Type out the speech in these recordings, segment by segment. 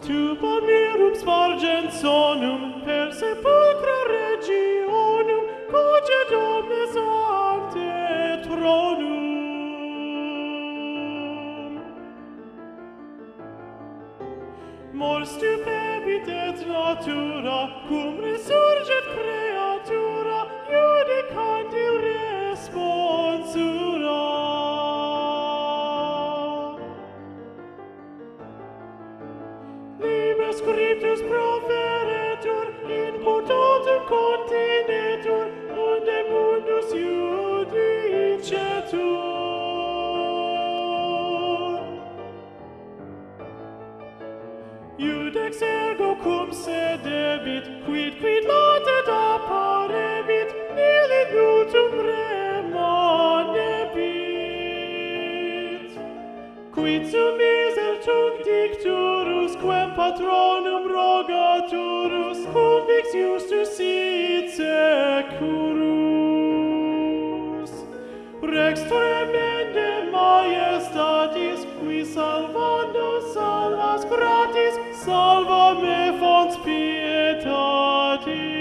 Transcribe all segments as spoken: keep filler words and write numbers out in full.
tuba mirum spargens sonum per sepulcra regionum cogit omnes ante tronum. Mor stupebit et natura, cum resurget creatura, judicandi responsura. Liber scriptus proferetur, in quotatum continetur, unde mundus judicetur. Iudex ergo cum sedebit, quid quid latet apparevit, nil in nutum remanebit. Quid sum miser tunc dicturus, quem patronum rogaturus, cum vix justus sit securus. Rex tremende majestatis, qui salvando salvas gratis, salva me fons pietatis.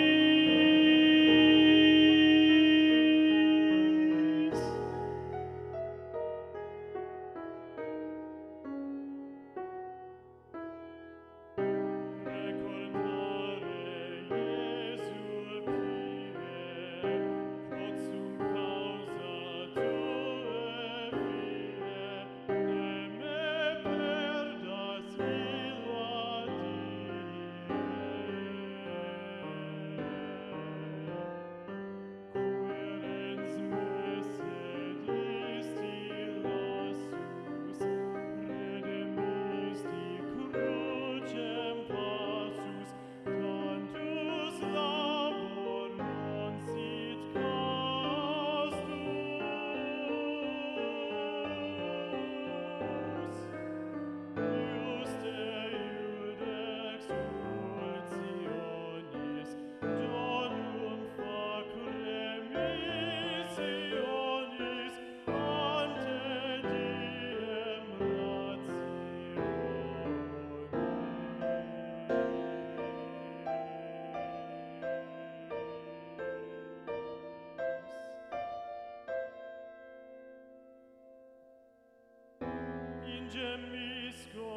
Ingemisco,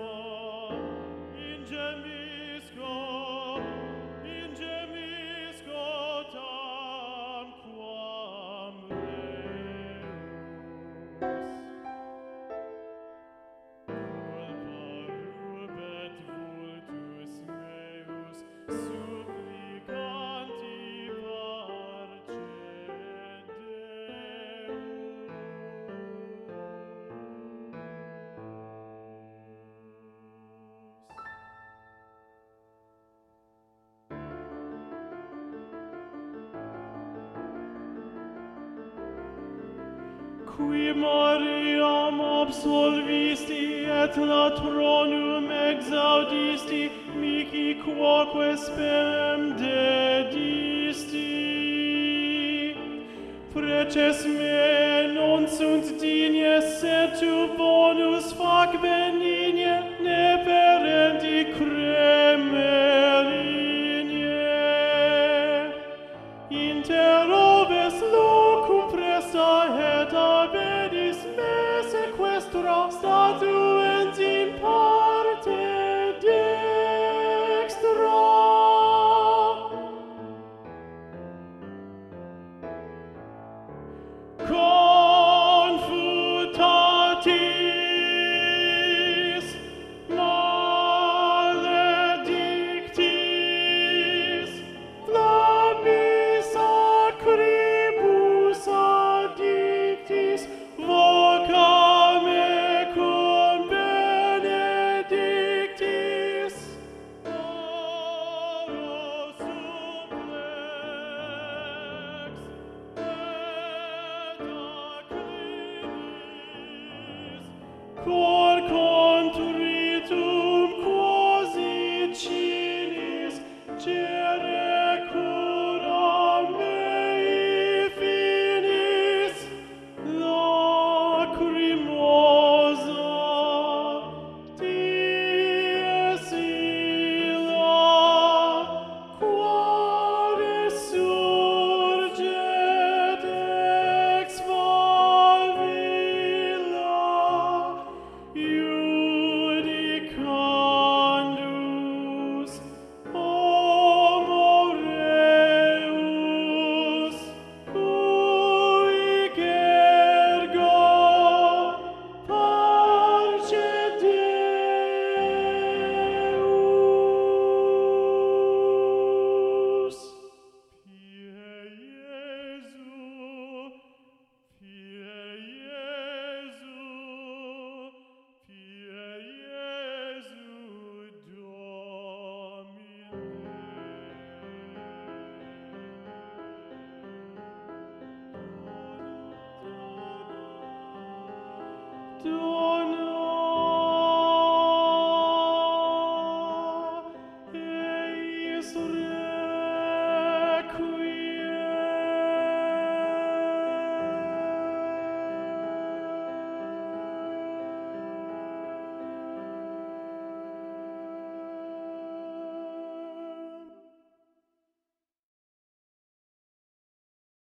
ingemisco, ingemisco tamquam reus. Culpa rubet vultus meus, supplicanti parce Qui Mariam absolvisti et latronum exaudisti, mihi quoque spem dedisti. Preces me non sunt dignes, sed tu bonus fac benigne, ne perendi cremerigne. Inter oves locum presta et abedis me sequestra, statuens in parte dextra. Confutatis Dona